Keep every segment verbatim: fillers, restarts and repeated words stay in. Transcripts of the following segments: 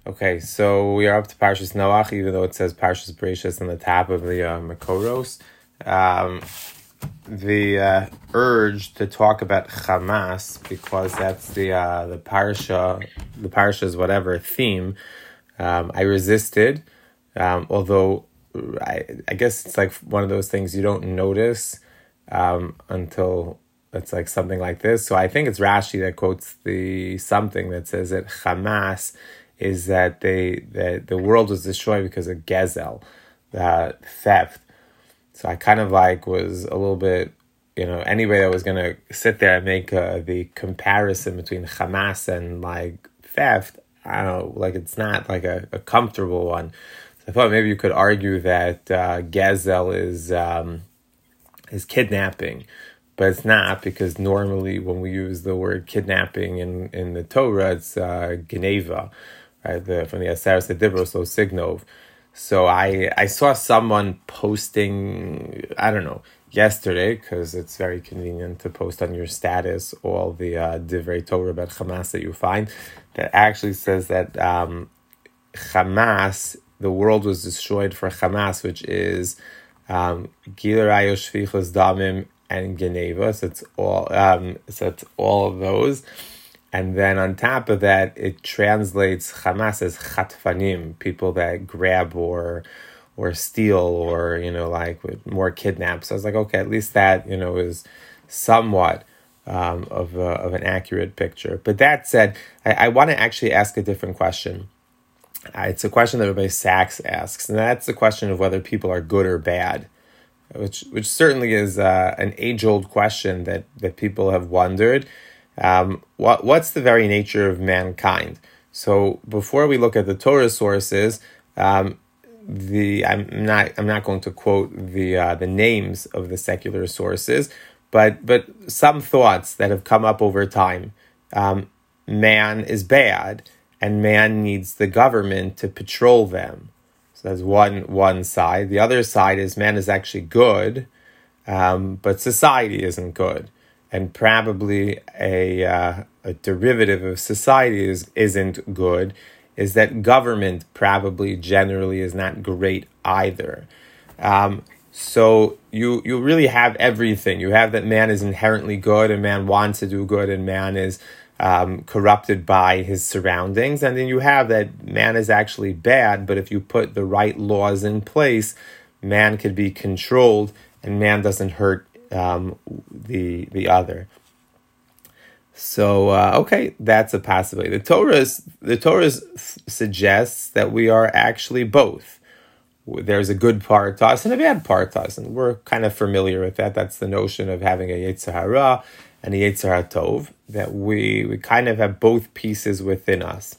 Okay, so we are up to Parshas Noach, even though it says Parshas Bereshis on the top of the uh, Makoros. Um, the uh, urge to talk about Hamas, because that's the uh, the parsha, the parsha's whatever theme. Um, I resisted, um, although I, I guess it's like one of those things you don't notice um, until it's like something like this. So I think it's Rashi that quotes the something that says that Hamas is that they that the world was destroyed because of Gezel, uh, theft. So I kind of like was a little bit, you know, anybody that was going to sit there and make uh, the comparison between Hamas and like theft, I don't know, like it's not like a, a comfortable one. So I thought maybe you could argue that uh, Gezel is um, is kidnapping, but it's not, because normally when we use the word kidnapping in, in the Torah, it's uh, Geneva, right? The, from the Aseres Dibros, so Signov. So I I saw someone posting, I don't know, yesterday, because it's very convenient to post on your status all the uh, Divrei Torah about Hamas that you find, that actually says that um, Hamas, the world was destroyed for Hamas, which is um, Gilarayo Shvichos Damim and Geneva. So it's all um, so it's all of those. And then on top of that, it translates Hamas as chatfanim, people that grab or or steal, or, you know, like with more kidnaps. So I was like, okay, at least that, you know, is somewhat um, of a, of an accurate picture. But that said, I, I want to actually ask a different question. Uh, it's a question that Rabbi Sachs asks, and that's the question of whether people are good or bad, which which certainly is uh, an age-old question that, that people have wondered. Um, what what's the very nature of mankind? So before we look at the Torah sources, um, the I'm not I'm not going to quote the uh, the names of the secular sources, but but some thoughts that have come up over time. Um, man is bad, and man needs the government to patrol them. So that's one one side. The other side is man is actually good, um, but society isn't good. And probably a uh, a derivative of society is, isn't good, is that government probably generally is not great either. Um, so you you really have everything. You have that man is inherently good, and man wants to do good, and man is um, corrupted by his surroundings. And then you have that man is actually bad, but if you put the right laws in place, man could be controlled, and man doesn't hurt Um, the the other. So uh, okay, that's a possibility. The Torah the Torah suggests that we are actually both. There's a good part to us and a bad part to us, and we're kind of familiar with that. That's the notion of having a Yetzer Hara and a Yetzer HaTov, that we we kind of have both pieces within us.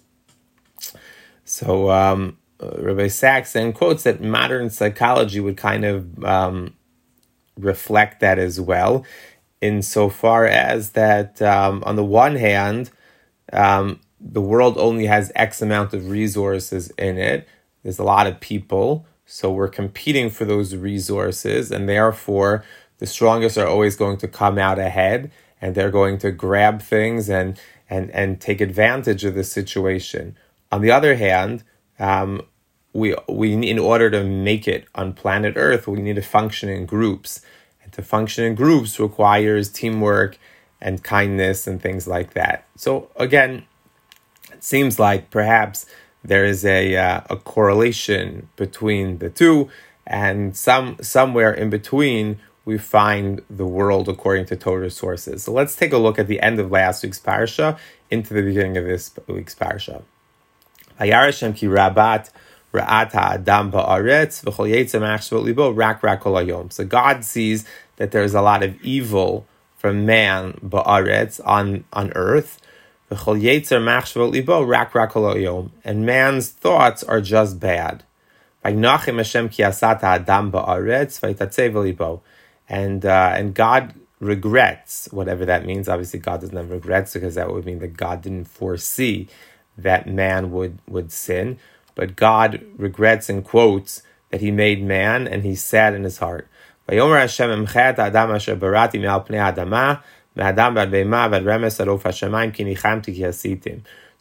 So um, Rabbi Sachs then quotes that modern psychology would kind of um, reflect that as well, insofar as that um, on the one hand, um, the world only has X amount of resources in it. There's a lot of people, so we're competing for those resources, and therefore the strongest are always going to come out ahead, and they're going to grab things and and and take advantage of the situation. On the other hand, um, We we in order to make it on planet Earth, we need to function in groups, and to function in groups requires teamwork and kindness and things like that. So again, it seems like perhaps there is a uh, a correlation between the two, and some somewhere in between we find the world according to Torah sources. So let's take a look at the end of last week's parsha into the beginning of this week's parsha. Vayar Hashem ki rabat Adam ba'aretz v'chol yetzer machshavot libo rak rak kol hayom. So God sees that there's a lot of evil from man ba'aretz on on earth. V'chol yetzer machshavot libo rak rak kol hayom, and man's thoughts are just bad. Vayinachem Hashem ki asata Adam ba'aretz vayitatzeh v'libo, and uh, and God regrets, whatever that means. Obviously, God doesn't have regrets, because that would mean that God didn't foresee that man would would sin. But God regrets and quotes that he made man, and he's sad in his heart. Vayomer Hashem emcha et ha'adam asher barati me'al pnei ha'adama, me'adam v'ad be'ema v'ad remes arof hashamayim ki nichamti ki hasitim.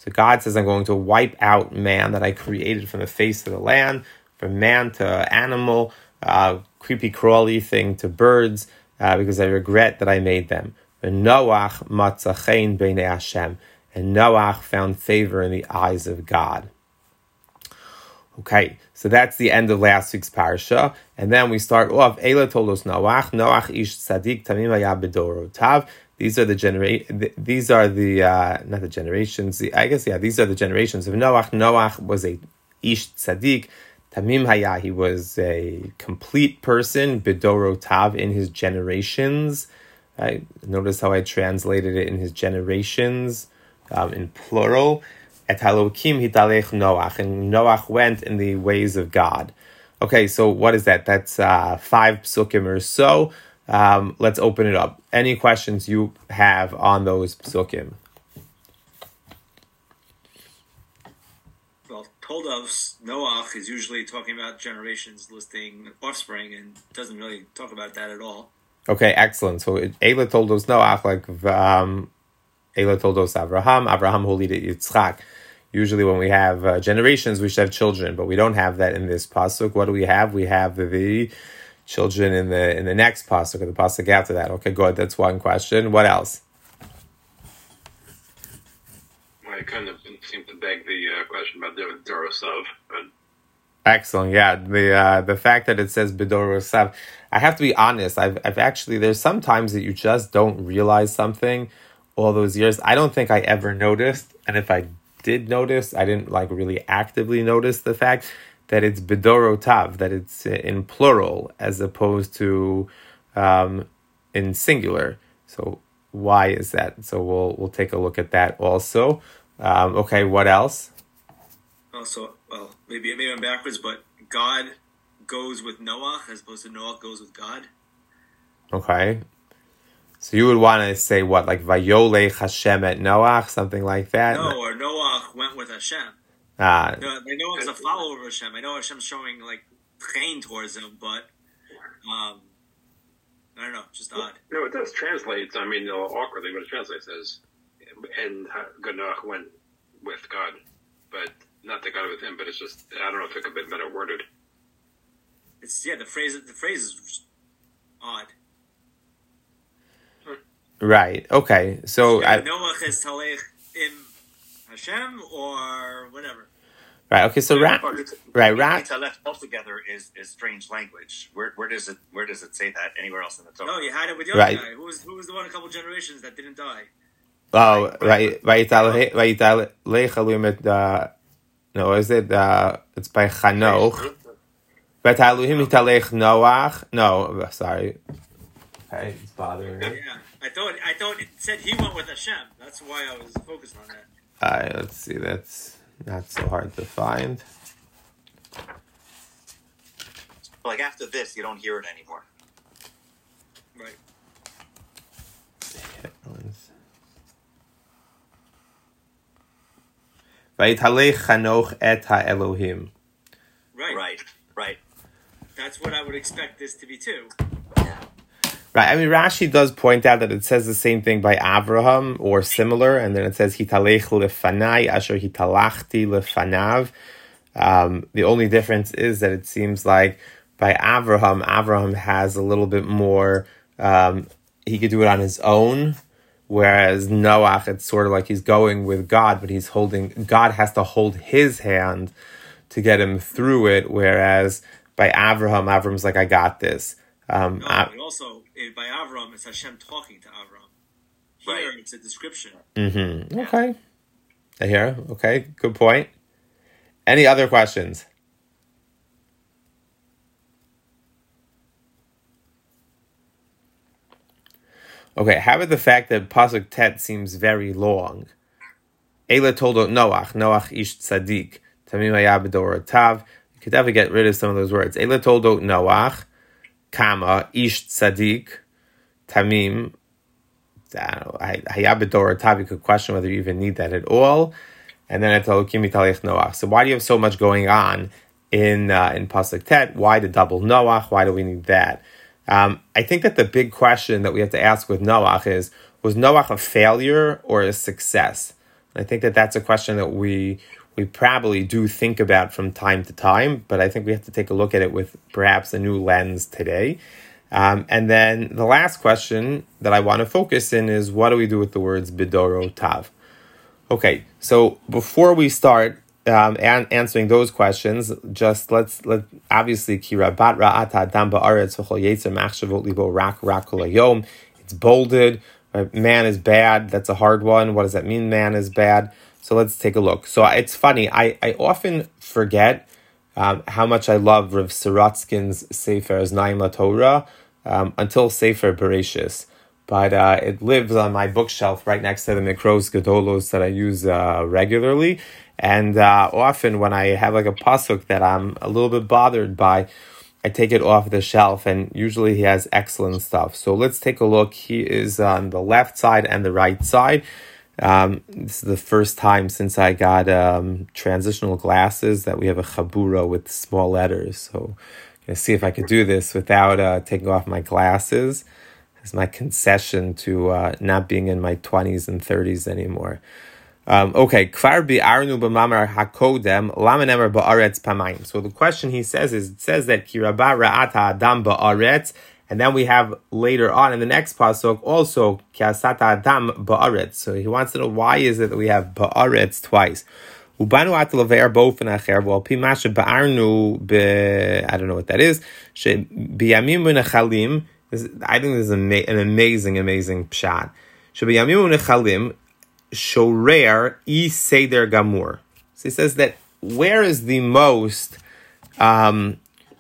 So God says, I'm going to wipe out man that I created from the face of the land, from man to animal, uh, creepy crawly thing to birds, uh, because I regret that I made them. And Noach matzachein b'nei Hashem. And Noach found favor in the eyes of God. Okay, so that's the end of last week's parasha, and then we start off. Eila told us Noach, Noach ish tzadik tamim haya b'dorotav. These are the genera- These are the uh, not the generations. The, I guess yeah, these are the generations of Noach. Noach was a ish tzadik. Tamim haya, he was a complete person. B'dorotav, in his generations. Right? Notice how I translated it in his generations, um, in plural. Et Elokim hitalech Noach, and Noach went in the ways of God. Okay, so what is that? That's uh, five psukim or so. Um, let's open it up. Any questions you have on those psukim? Well, told us Noach is usually talking about generations, listing offspring, and doesn't really talk about that at all. Okay, excellent. So Eila told us Noach, like um, Eila told us Abraham. Abraham holided Yitzchak. Usually when we have uh, generations, we should have children, but we don't have that in this pasuk. What do we have? We have the, the children in the in the next pasuk, or the pasuk after that. Okay, good. That's one question. What else? Well, it kind of seemed to beg the uh, question about the Dorosav. But... Excellent. Yeah, the uh, the fact that it says B'dorosav, I have to be honest. I've I've actually there's some times that you just don't realize something all those years. I don't think I ever noticed, and if I did notice, I didn't like really actively notice the fact that it's B'dorotav, that it's in plural as opposed to um, in singular. So why is that? So we'll we'll take a look at that also. Um, okay, what else? Also, well, maybe maybe I'm backwards, but God goes with Noach as opposed to Noach goes with God. Okay. So you would want to say what, like Vayolech Hashem et Noach, something like that? No, or Noach went with Hashem. Ah. No, Noach's a follower of Hashem. I know Hashem's showing like pain towards him, but um, I don't know, just odd. No, it does translate. I mean, a little awkwardly, but it translates as, and good Noach went with God, but not that God with him. But it's just, I don't know if it's a bit better worded. It's yeah, the phrase the phrase is odd. Right. Okay. So yeah, I, Noach is talech im Hashem or whatever. Right. Okay. So ra- right. Ra- talech altogether is, is strange language. Where where does it where does it say that anywhere else in the Torah? No, you had it with the other right. guy. Who was who was the one a couple generations that didn't die? Oh, right. Right. Right. No, is it? Uh, it's by Chanoch. But Elohim hitalech Noach. No, sorry. Okay, it's bothering me. Yeah. I thought I thought it said he went with Hashem. That's why I was focused on that. All right, let's see. That's not so hard to find. Like after this, you don't hear it anymore. Right. Vaytalech Chanoch et haElohim. Right. Right. Right. That's what I would expect this to be too. Right, I mean, Rashi does point out that it says the same thing by Avraham, or similar, and then it says, Hitalech lefanai, asher hitalachti lefanav. Um, the only difference is that it seems like by Avraham, Avraham has a little bit more, um, he could do it on his own, whereas Noach, it's sort of like he's going with God, but he's holding, God has to hold his hand to get him through it, whereas by Avraham, Avraham's like, I got this. Um, no, I, but also it, by Avram, it's Hashem talking to Avram. Here, Right. it's a description. Mm-hmm. Okay. I hear. Okay. Good point. Any other questions? Okay. How about the fact that Pasuk Tet seems very long? Eila told Noach, Noach ish tzadik, tamim haya b'dorotav. You could definitely get rid of some of those words. Eila told Noach, Kama, Ish Tzadik, Tamim, Haya B'dorotav. You could question whether you even need that at all. And then at Elokim Hitalech Noach. So why do you have so much going on in uh, in Pasuk Tet? Why the double Noach? Why do we need that? Um, I think that the big question that we have to ask with Noach is, was Noach a failure or a success? I think that that's a question that we we probably do think about from time to time, but I think we have to take a look at it with perhaps a new lens today. Um, and then the last question that I want to focus in is, what do we do with the words bidoro tav? Okay, so before we start um, an- answering those questions, just let's let obviously kira bat ra'ata adam ba'aretz v'chol yetzer machshavot libo rak rak kol hayom. It's bolded. Right? Man is bad. That's a hard one. What does that mean? Man is bad. So let's take a look. So it's funny. I, I often forget um, how much I love Rav Sorotskin's Sefer Znaim LaTorah um, until Sefer Bereshis. But uh, it lives on my bookshelf right next to the Mikros Gedolos that I use uh, regularly. And uh, often when I have like a pasuk that I'm a little bit bothered by, I take it off the shelf, and usually he has excellent stuff. So let's take a look. He is on the left side and the right side. Um, this is the first time since I got um, transitional glasses that we have a chabura with small letters. So I'm going to see if I could do this without uh, taking off my glasses. It's my concession to uh, not being in my twenties and thirties anymore. Um, okay, kvar bi'arnu b'mamar hakodem lama nemer ba'aretz pamayim. So the question he says is, it says that kiraba ra'ata adam ba'aretz, and then we have later on in the next pasuk also kiasata adam ba'aretz. So he wants to know, why is it that we have ba'aretz twice? Ubanu at lever bofen acher well pimashe ba'arnu be I don't know what that is. She biyamim v'nechalim. I think this is an amazing, amazing pshat. She biyamim v'nechalim shorer I seder gamur. So he says that where is the most, um,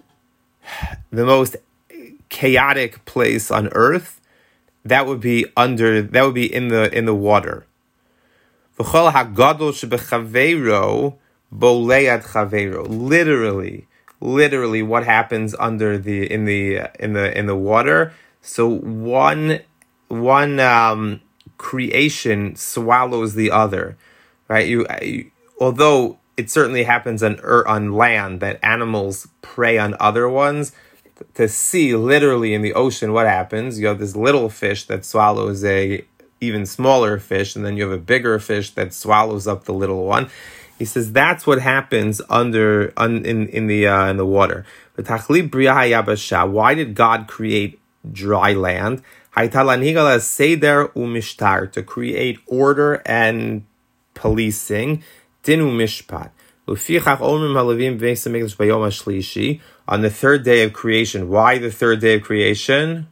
the most chaotic place on earth? That would be under. That would be in the in the water. V'chol hagadol shebechaveiro boleyad chaveiro. Literally, literally, what happens under the in the in the in the water? So one one. Um, creation swallows the other, right? You, you, although it certainly happens on on land that animals prey on other ones, to see literally in the ocean what happens. You have this little fish that swallows a even smaller fish, and then you have a bigger fish that swallows up the little one. He says that's what happens under un, in in the uh, in the water. Why did God create dry land? Seder umishtar, to create order and policing. Dinu mishpat. On the third day of creation. Why the third day of creation?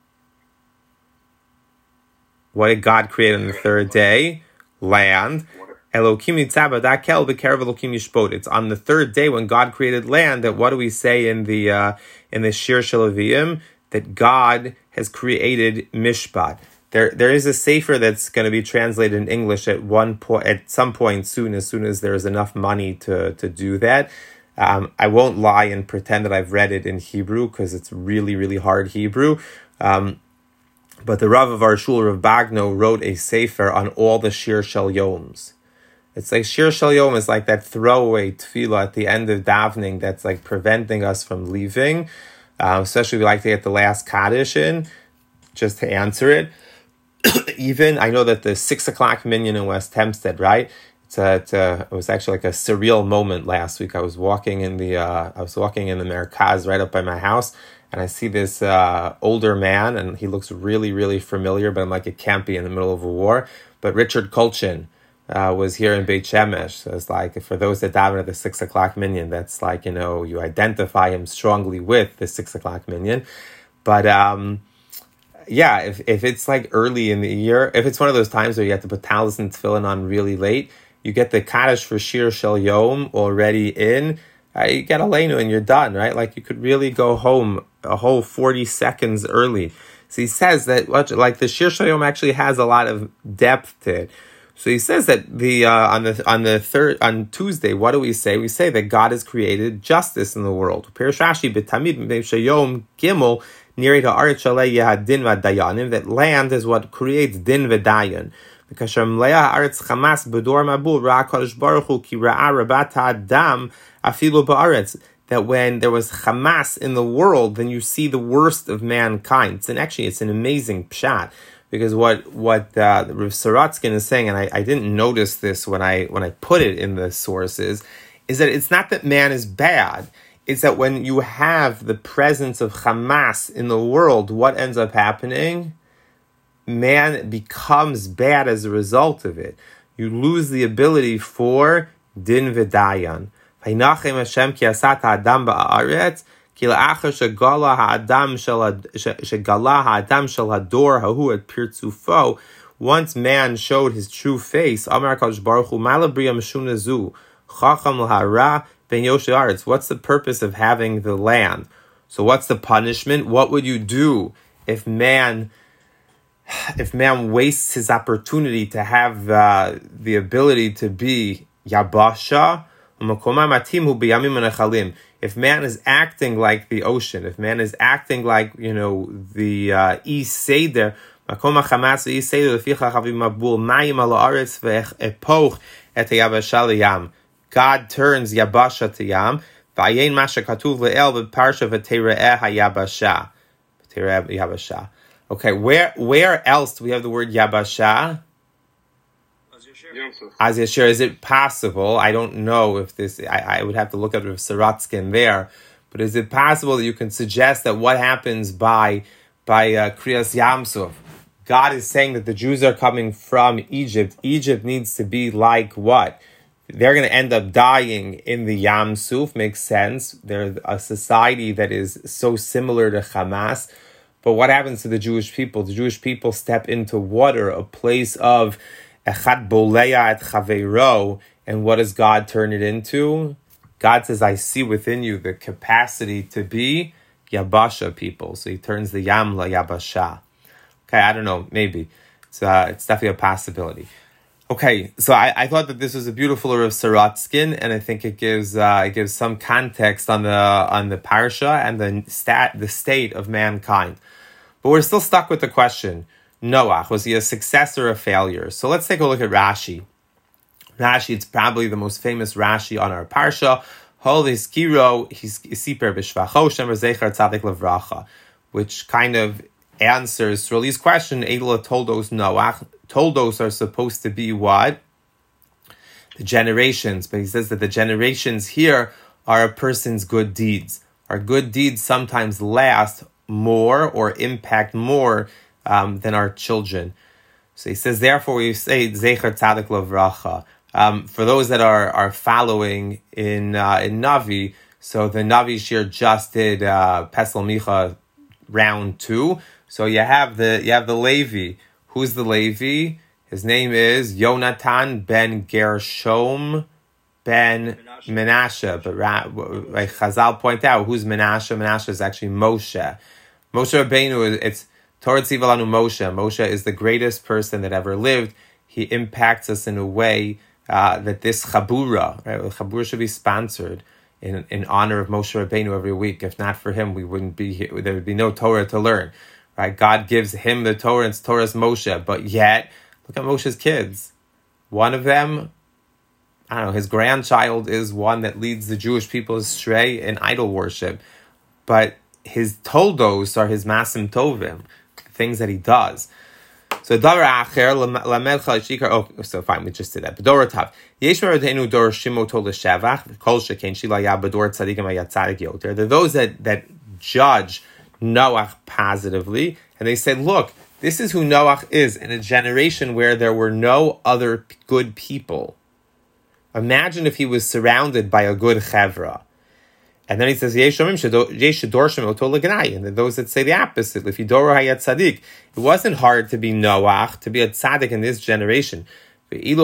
What did God create on the third day? Land. It's on the third day when God created land that, what do we say in the uh, in the Shir Shalaviim? That God has created mishpat. There, there is a sefer that's going to be translated in English at one point, at some point soon, as soon as there is enough money to to do that. Um, I won't lie and pretend that I've read it in Hebrew, because it's really, really hard Hebrew. Um, but the Rav of our shul, Rav Bagno, wrote a sefer on all the Shir Shel Yoms. It's like Shir Shel Yom is like that throwaway tefillah at the end of davening that's like preventing us from leaving. Um, especially we like to get the last Kaddish in, just to answer it. Even, I know that the six o'clock minyan in West Hempstead, right? It's a, it's a, it was actually like a surreal moment last week. I was walking in the, uh, I was walking in the Merkaz right up by my house, and I see this uh, older man, and he looks really, really familiar, but I'm like, it can't be in the middle of a war. But Richard Kolchin Uh, was here in Beit Shemesh. So it's like, for those that daven at the six o'clock minyan, that's like, you know, you identify him strongly with the six o'clock minyan. But um, yeah, if if it's like early in the year, if it's one of those times where you have to put talis and tefillin on really late, you get the Kaddish for Shir Shel Yom already in, uh, you get Aleinu and you're done, right? Like you could really go home a whole forty seconds early. So he says that, like, the Shir Shel Yom actually has a lot of depth to it. So he says that the uh, on the on the third on Tuesday, what do we say? We say that God has created justice in the world. That land is what creates din v'dayan. That when there was Hamas in the world, then you see the worst of mankind. And actually, it's an amazing pshat. because what what uh, Rav Sorotskin is saying, and I, I didn't notice this when I when I put it in the sources, is that it's not that man is bad. It's that when you have the presence of Hamas in the world, what ends up happening? Man becomes bad as a result of it. You lose the ability for din v'dayan. V'hinachem Hashem ki asat ha'adam ba'aretz ki la'achar shegala ha'adam shel shegala ha'adam shel hador hahu et pirtzufo. Once man showed his true face, Amar HaKadosh Baruch Hu ma'ala bria meshuna zu chacham l'hara ben yoshei aretz. What's the purpose of having the land? So what's the punishment? What would you do if man if man wastes his opportunity to have uh, the ability to be Yabasha? If man is acting like the ocean, if man is acting like, you know, the uh, East Seder, God turns Yabasha to Yam. V'ayin masha katuv le'el b'parsha v'teireh hayabasha. V'teireh Yabasha. Okay, where where else do we have the word Yabasha? Az Yashir. Is it possible? I don't know if this. I, I would have to look at Rav Sorotskin there. But is it possible that you can suggest that what happens by by uh, Kriyas Yamsuf? God is saying that the Jews are coming from Egypt. Egypt needs to be like what? They're going to end up dying in the Yam Suf. Makes sense. They're a society that is so similar to Hamas. But what happens to the Jewish people? The Jewish people step into water, a place of Echad Boleya et Chaveiro. And what does God turn it into? God says, I see within you the capacity to be Yabasha people. So he turns the Yam la Yabasha. Okay, I don't know. Maybe. It's, uh, it's definitely a possibility. Okay, so I, I thought that this was a beautiful Rav Sorotskin, and I think it gives uh, it gives some context on the on the parsha and the stat the state of mankind. But we're still stuck with the question: Noach, was he a success or a failure? So let's take a look at Rashi. Rashi, it's probably the most famous Rashi on our parsha. Holy Skiro, he's siper b'shvacho shemer zecher tzadik levracha, which kind of answers Shirley's question. Eila told us Noach. Toldos are supposed to be what? The generations. But he says that the generations here are a person's good deeds. Our good deeds sometimes last more or impact more um, than our children. So he says, therefore we say, Zecher Tzadik Lavracha. Um, for those that are, are following in uh, in Navi, so the Navi Shir just did uh, Pesel Micha round two. So you have the you have the Levi. Who's the Levi? His name is Yonatan ben Gershom ben Menashe. But like Chazal point out, who's Menashe? Menashe is actually Moshe. Moshe Rabbeinu, it's Torah Tzivalanu Moshe. Moshe is the greatest person that ever lived. He impacts us in a way uh, that this Chabura, right? Chabura should be sponsored in, in honor of Moshe Rabbeinu every week. If not for him, we wouldn't be here. There would be no Torah to learn. Right? God gives him the Torah, and it's Torah's Moshe. But yet, look at Moshe's kids. One of them, I don't know, his grandchild is one that leads the Jewish people astray in idol worship. But his toldos are his masim tovim, the things that he does. So, Davar Acher, Lamed Chalishikar, oh, so fine, we just did that. Bedor Tav. Yesh Merodenu Dor Shimo Tol Shevach, Kol Sheken Shila Ya Bedor Tzadikim Ayatzadik Yoter. They're those that, that judge Noach positively, and they said, look, this is who Noach is in a generation where there were no other good people. Imagine if he was surrounded by a good chevra. And then he says, and then those that say the opposite, if Yidoro hayat tzadik, it wasn't hard to be Noach, to be a tzaddik in this generation. But in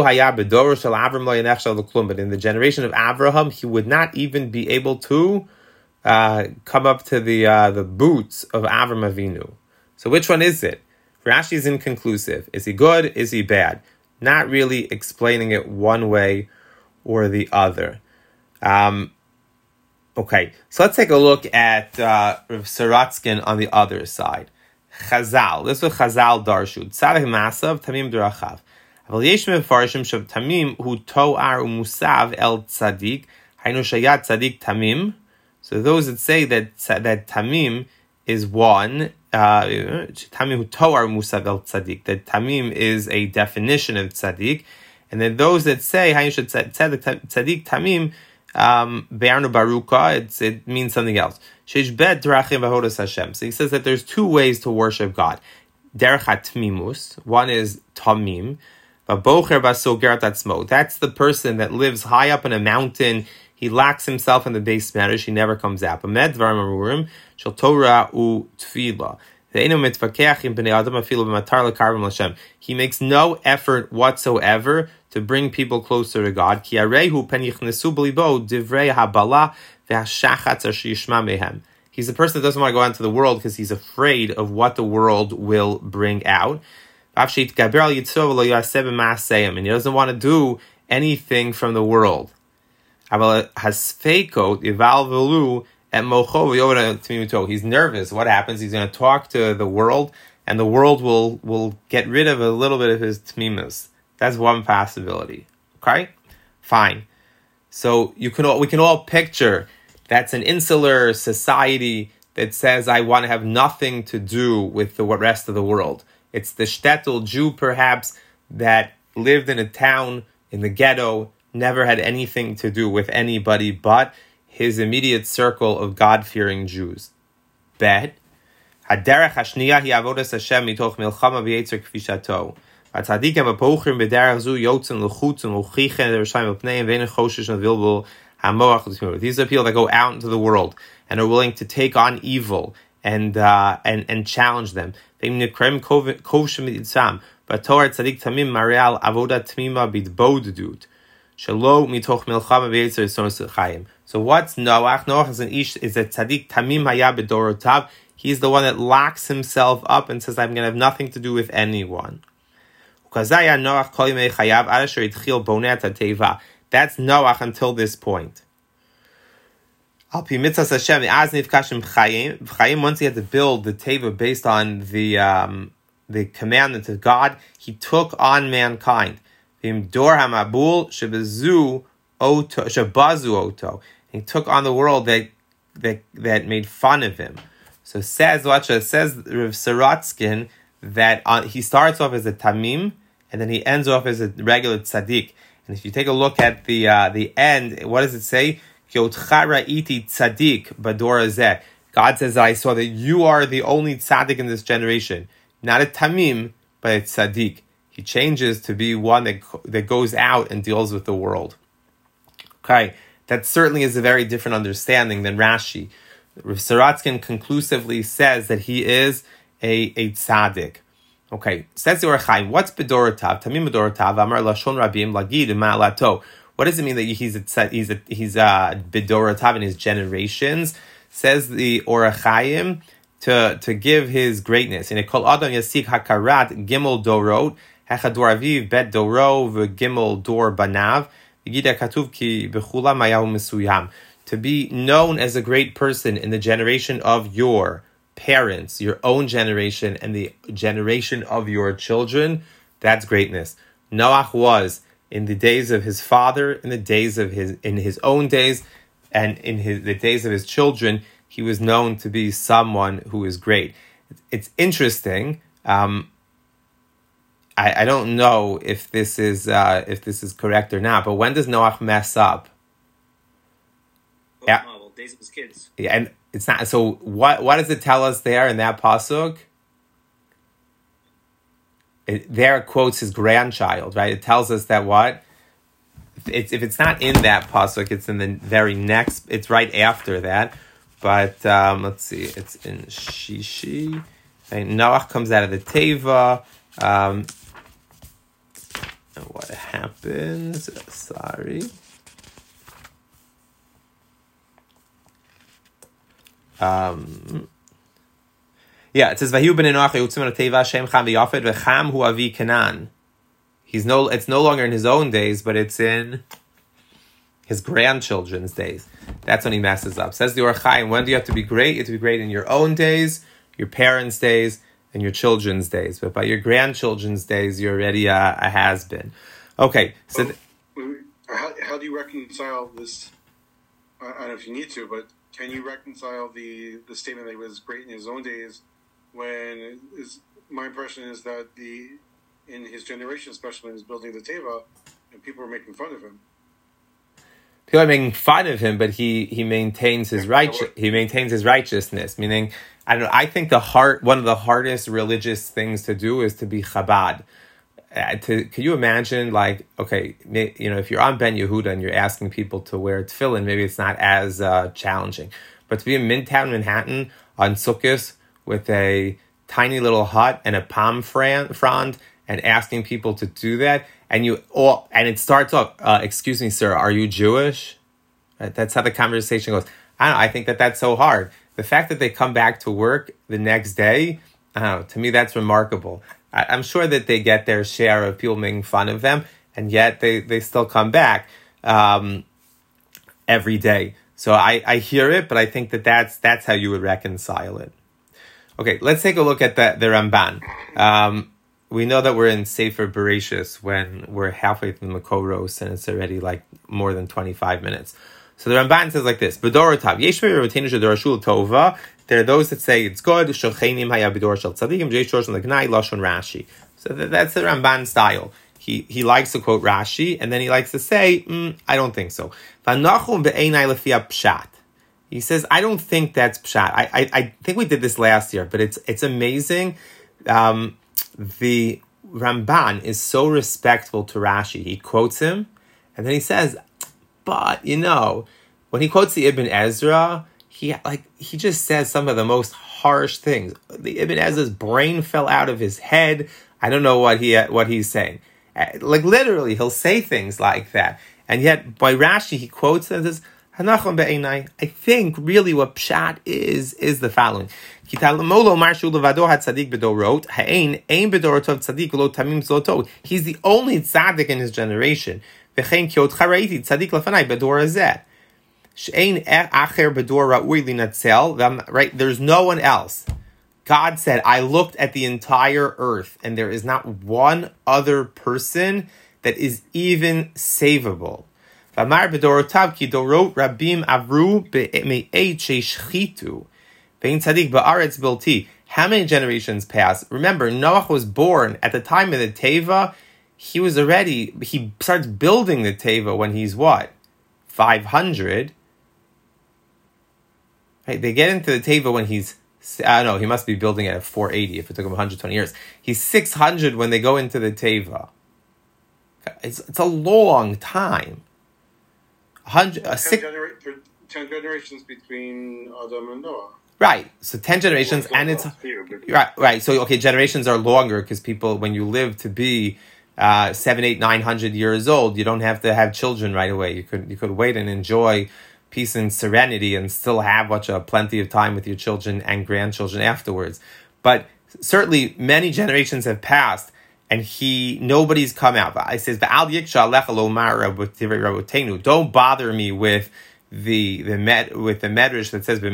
the generation of Avraham, he would not even be able to Uh, come up to the uh, the boots of Avram Avinu. So which one is it? Rashi is inconclusive. Is he good? Is he bad? Not really explaining it one way or the other. Um, okay, so let's take a look at uh, Rav Sorotskin on the other side. Chazal. This is Chazal Darshu. Tzaddik Masav Tamim Durachav. Aval yesh mefarshim shav Tamim hu to'ar umusav el tzadik haynu shayat tzadik Tamim. So those that say that that Tamim is one, uh, tamim hu toar musav el tzaddik. That tamim is a definition of tzaddik, and then those that say how you should tzaddik tzaddik tamim um, be'arnu baruka, it's it means something else. Sheish bet drachim v'hodas Hashem. So he says that there's two ways to worship God. Derech hatmimus. One is tamim. V'bocher basogerat atzmo. That's the person that lives high up in a mountain. He locks himself in the base medrash. He never comes out. Amed dvarim amurim shel Torah u tefillah. He makes no effort whatsoever to bring people closer to God. He's a person that doesn't want to go out into the world because he's afraid of what the world will bring out. And he doesn't want to do anything from the world. He's nervous. What happens? He's going to talk to the world, and the world will, will get rid of a little bit of his tmimus. That's one possibility. Okay? Fine. So you can all, we can all picture that's an insular society that says, I want to have nothing to do with the rest of the world. It's the shtetl Jew, perhaps, that lived in a town, in the ghetto, never had anything to do with anybody but his immediate circle of God-fearing Jews. Bet. Haderech hashniya hi avodas Hashem mitoch milchama v'yetzer kfishato. Hatzadikim v'pochrim b'derech zu yotzen l'chutz and l'chichen v'rashayim v'pneim v'ein choshesh v'vilbul hamoach l'tmur. These are people that go out into the world and are willing to take on evil and uh, and and challenge them. V'im nikrem kovshem mitzam. But Torah tzadik tamim marial avoda tmima bidbodedut. Shalo mitoch milchama v'yetzer sonos l'chayim. So what's Noach? Noach is an ish, is a tzaddik tamim haya b'dorotav. He's the one that locks himself up and says, I'm going to have nothing to do with anyone. That's Noach until this point. Once he had to build the teva based on the um, the commandment of God, he took on mankind. He took on the world that that that made fun of him. So says watch it says Rav Saratskin that uh, he starts off as a tamim and then he ends off as a regular tzaddik. And if you take a look at the uh, the end, what does it say? Tzaddik bador hazeh. God says, I saw that you are the only tzaddik in this generation, not a tamim, but a tzaddik. He changes to be one that that goes out and deals with the world. Okay. That certainly is a very different understanding than Rashi. Rav Saratskin conclusively says that he is a, a tzaddik. Okay, says the Or HaChaim, what's bedorotav? Tamim bedorotav, amar lashon rabim lagid ma'alato. What does it mean that he's a he's a he's a bedorotav in his generations? Says the Or HaChaim to to give his greatness. In a kol adam yasik hakarat gimel dorot hechador aviv bet doro v'gimel dor banav. To be known as a great person in the generation of your parents, your own generation, and the generation of your children, that's greatness. Noach was in the days of his father, in the days of his, in his own days, and in his the days of his children, he was known to be someone who is great. It's interesting. Um, I, I don't know if this is uh, if this is correct or not, but when does Noach mess up? Well, yeah, well, days of his kids. Yeah, and it's not. So what? What does it tell us there in that pasuk? It, there it quotes his grandchild, right? It tells us that what? It's if it's not in that pasuk, it's in the very next. It's right after that. But um, let's see, it's in Shishi. Right? Noach comes out of the teva. Um, And what happens? Sorry. Um, yeah, it says Vahiu ben Enoch yutzim teva Shem Cham v'Yafet v'Cham hu avi Canaan. He's no. It's no longer in his own days, but it's in his grandchildren's days. That's when he messes up. Says the Or HaChaim, when do you have to be great? You have to be great in your own days, your parents' days, and your children's days, but by your grandchildren's days, you're already a, a has-been. Okay, so... Th- how, how do you reconcile this? I don't know if you need to, but can you reconcile the, the statement that he was great in his own days when is my impression is that the in his generation, especially when he's building the Teva, and people are making fun of him. People are making fun of him, but he he maintains his right he maintains his righteousness. Meaning, I don't know. I think the heart one of the hardest religious things to do is to be Chabad. Uh, to can you imagine, like, okay, may, you know, if you're on Ben Yehuda and you're asking people to wear tefillin, maybe it's not as uh, challenging. But to be in Midtown Manhattan on Sukkot with a tiny little hut and a palm fran- frond and asking people to do that, and you all, and it starts off, uh, excuse me, sir, are you Jewish? Right? That's how the conversation goes. I don't know, I think that that's so hard. The fact that they come back to work the next day, I don't know, to me that's remarkable. I, I'm sure that they get their share of people making fun of them, and yet they, they still come back um, every day. So I, I hear it, but I think that that's, that's how you would reconcile it. Okay, let's take a look at the, the Ramban. Um, we know that we're in Sefer Bereshis when we're halfway through the Makoros and it's already like more than twenty-five minutes. So the Ramban says like this: B'dorotav, yesh v'rotenu shedorashu tova. There are those that say it's good. Shochenim haya b'dor shel tzadikim jeishor shel l'gnai lashon Rashi. So that's the Ramban style. He he likes to quote Rashi and then he likes to say, mm, I don't think so. V'nachum be'einai lefia pshat. He says, I don't think that's pshat. I, I I think we did this last year, but it's it's amazing. Um, the Ramban is so respectful to Rashi. He quotes him, and then he says, but, you know, when he quotes the Ibn Ezra, he like he just says some of the most harsh things. The Ibn Ezra's brain fell out of his head. I don't know what he what he's saying. Like, literally, he'll say things like that. And yet, by Rashi, he quotes and says, I think really what pshat is, is the following. He's the only tzaddik in his generation. Right? There's no one else. God said, I looked at the entire earth, and there is not one other person that is even savable. How many generations passed? Remember, Noach was born at the time of the Teva. He was already, he starts building the Teva when he's what? five hundred. Right, they get into the Teva when he's, I don't know, he must be building it at four eighty if it took him one hundred twenty years. He's six hundred when they go into the Teva. It's, it's a long time. Hundred, uh, ten, six, genera- ten generations between Adam and Noah. Right. So ten generations, Well, and it's few, but- right. Right. So okay, generations are longer because people, when you live to be uh, seven, eight, nine hundred years old, you don't have to have children right away. You could you could wait and enjoy peace and serenity, and still have much a plenty of time with your children and grandchildren afterwards. But certainly, many generations have passed. And he, nobody's come out. I says, don't bother me with the the med, with the medrash that says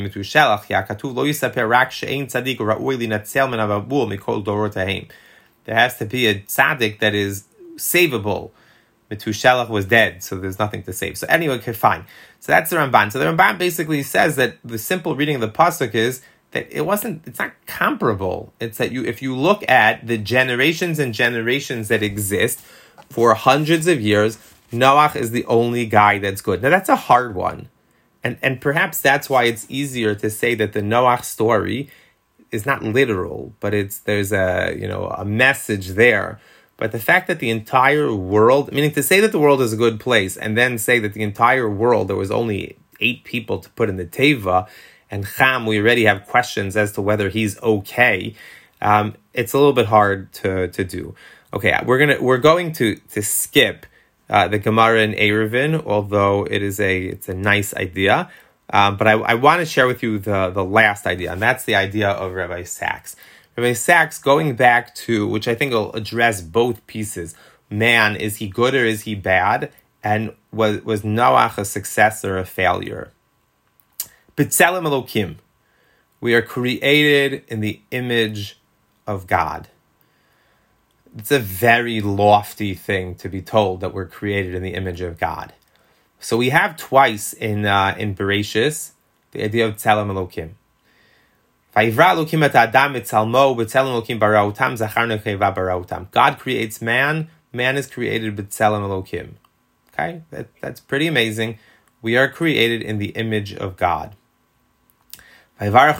there has to be a tzaddik that is savable. Metushelach was dead, so there's nothing to save. So anyway, okay, fine. So that's the Ramban. So the Ramban basically says that the simple reading of the pasuk is that it wasn't, it's not comparable. It's that you, if you look at the generations and generations that exist for hundreds of years, Noach is the only guy that's good. Now that's a hard one. And and perhaps that's why it's easier to say that the Noach story is not literal, but it's, there's a, you know, a message there. But the fact that the entire world, meaning to say that the world is a good place and then say that the entire world, there was only eight people to put in the Teva, and Cham, we already have questions as to whether he's okay. Um, it's a little bit hard to, to do. Okay, we're gonna we're going to to skip uh, the Gemara in Eruvin, although it is a it's a nice idea. Um, but I, I want to share with you the the last idea, and that's the idea of Rabbi Sachs. Rabbi Sachs, going back to, which I think will address both pieces. Man, is he good or is he bad? And was was Noach a success or a failure? B'tselem Elokim, we are created in the image of God. It's a very lofty thing to be told that we're created in the image of God. So we have twice in uh, in Bereshis the idea of B'tselem Elokim. God creates man, man is created b'tzelem Elokim. Okay, that, that's pretty amazing. We are created in the image of God. And God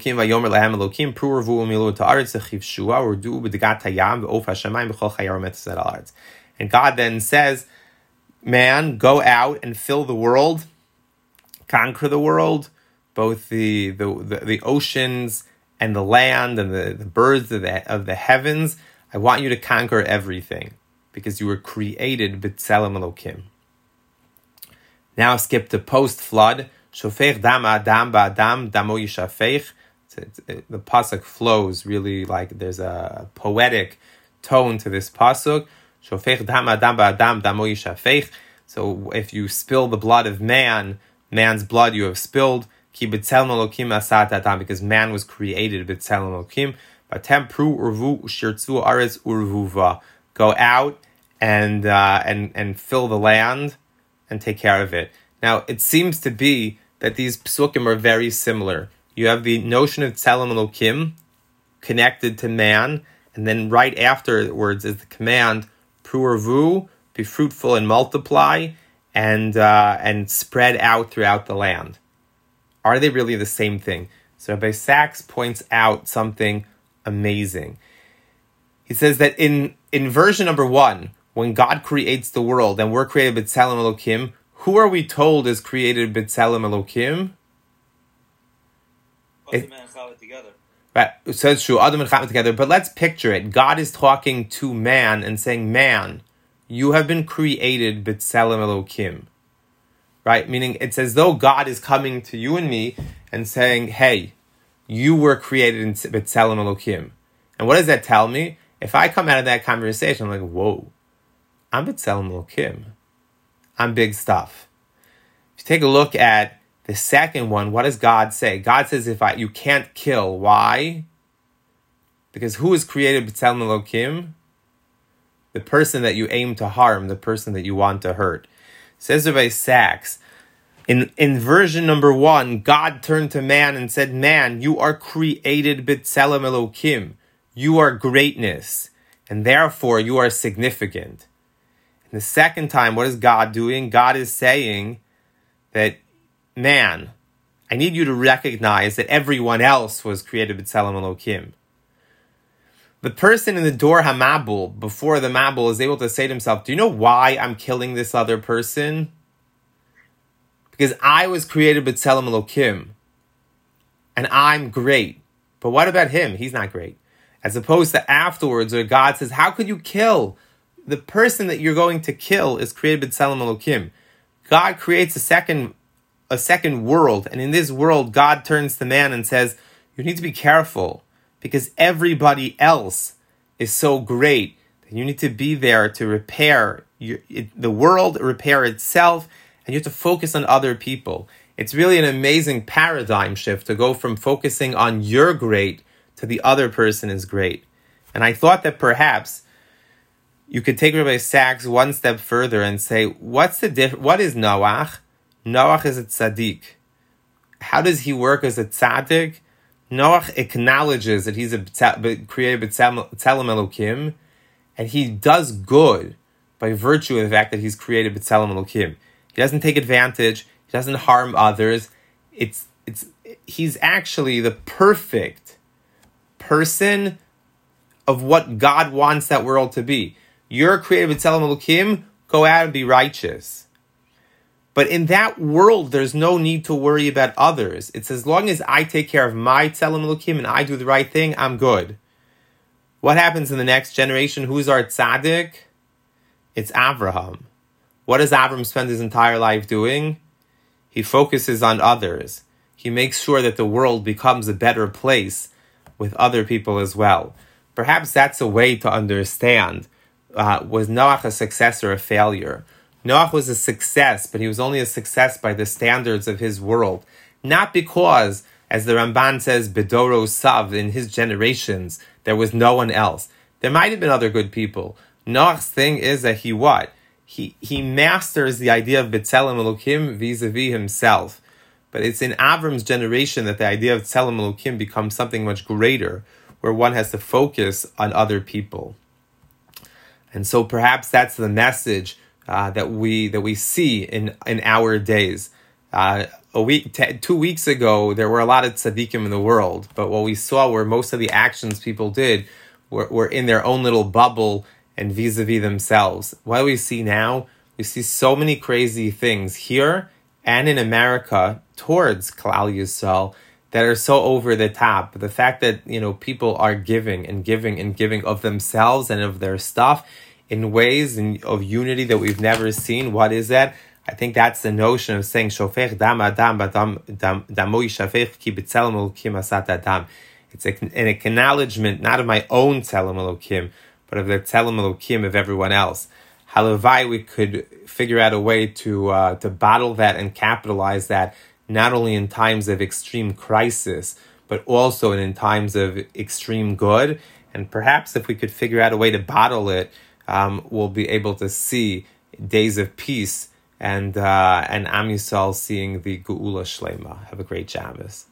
then says, man, go out and fill the world, conquer the world, both the the, the, the oceans and the land and the, the birds of the, of the heavens. I want you to conquer everything because you were created b'tzelem Elokim. Now skip to post-flood. Shofech dam adam ba'adam damo yishafech. The pasuk flows really like there's a poetic tone to this pasuk. Shofech dam adam ba'adam damo yishafech. So if you spill the blood of man, man's blood you have spilled. Ki b'tzelem Elokim asat adam, because man was created b'tzelem Elokim. Batem pru urvu ushirtzu aretz urvuva. Go out and uh, and and fill the land and take care of it. Now it seems to be that these psukim are very similar. You have the notion of Tzelem Elokim connected to man, and then right afterwards is the command, Pru'urvu, be fruitful and multiply, and uh, and spread out throughout the land. Are they really the same thing? So Rabbi Sachs points out something amazing. He says that in, in version number one, when God creates the world and we're created b'tzelem Elokim, who are we told is created b'tzelem Elokim? It, together. Right, so it's true, Adam and Chava together, but let's picture it. God is talking to man and saying, man, you have been created b'tzelem Elokim. Right, meaning it's as though God is coming to you and me and saying, hey, you were created in b'tzelem Elokim. And what does that tell me? If I come out of that conversation, I'm like, whoa, I'm b'tzelem Elokim. I'm big stuff. If you take a look at the second one, what does God say? God says, "If I you can't kill." Why? Because who is created b'tzelem Elokim? The person that you aim to harm, the person that you want to hurt. Says Rabbi Sachs, in in version number one, God turned to man and said, "Man, you are created b'tzelem Elokim. You are greatness, and therefore you are significant." The second time, what is God doing? God is saying that, man, I need you to recognize that everyone else was created b'tzelem Elokim. The person in the Dor HaMabul, before the Mabul, is able to say to himself, do you know why I'm killing this other person? Because I was created b'tzelem Elokim, and I'm great. But what about him? He's not great. As opposed to afterwards, where God says, how could you kill? The person that you're going to kill is created b'tzelem Elokim. God creates a second, a second world, and in this world, God turns to man and says, you need to be careful, because everybody else is so great that you need to be there to repair your, it, the world, repair itself, and you have to focus on other people. It's really an amazing paradigm shift to go from focusing on you're great to the other person is great. And I thought that perhaps you could take Rabbi Sachs one step further and say, what's the diff- what is Noach? Noach is a tzaddik. How does he work as a tzaddik? Noach acknowledges that he's a created b'tzelem Elokim, and he does good by virtue of the fact that he's created b'tzelem Elokim. He doesn't take advantage. He doesn't harm others. It's it's he's actually the perfect person of what God wants that world to be. You're created b'tzelem Elokim, go out and be righteous. But in that world, there's no need to worry about others. It's as long as I take care of my Tzelem Elokim and I do the right thing, I'm good. What happens in the next generation? Who's our tzaddik? It's Avraham. What does Avraham spend his entire life doing? He focuses on others. He makes sure that the world becomes a better place with other people as well. Perhaps that's a way to understand. Uh, was Noach a success or a failure? Noach was a success, but he was only a success by the standards of his world. Not because, as the Ramban says, Bedoro Sav, in his generations, there was no one else. There might have been other good people. Noach's thing is that he what? He he masters the idea of B'Tselem Elokim vis-a-vis himself. But it's in Avram's generation that the idea of Tzelem Elokim becomes something much greater, where one has to focus on other people. And so perhaps that's the message uh, that we that we see in, in our days. Uh, a week, t- two weeks ago, there were a lot of tzaddikim in the world, but what we saw were most of the actions people did were, were in their own little bubble and vis-a-vis themselves. What do we see now? We see so many crazy things here and in America towards Klal Yisrael that are so over the top. The fact that, you know, people are giving and giving and giving of themselves and of their stuff in ways in, of unity that we've never seen. What is that? I think that's the notion of saying shofech dam adam dam damo yishafech ki b'tzelem elokim asat adam. It's a, an acknowledgement not of my own tzelem elokim, but of the tzelem elokim of everyone else. Halavai, we could figure out a way to uh, to bottle that and capitalize that, not only in times of extreme crisis, but also in times of extreme good. And perhaps if we could figure out a way to bottle it, um, we'll be able to see days of peace and uh, and Am Yisrael seeing the Geula Shlema. Have a great Shabbos.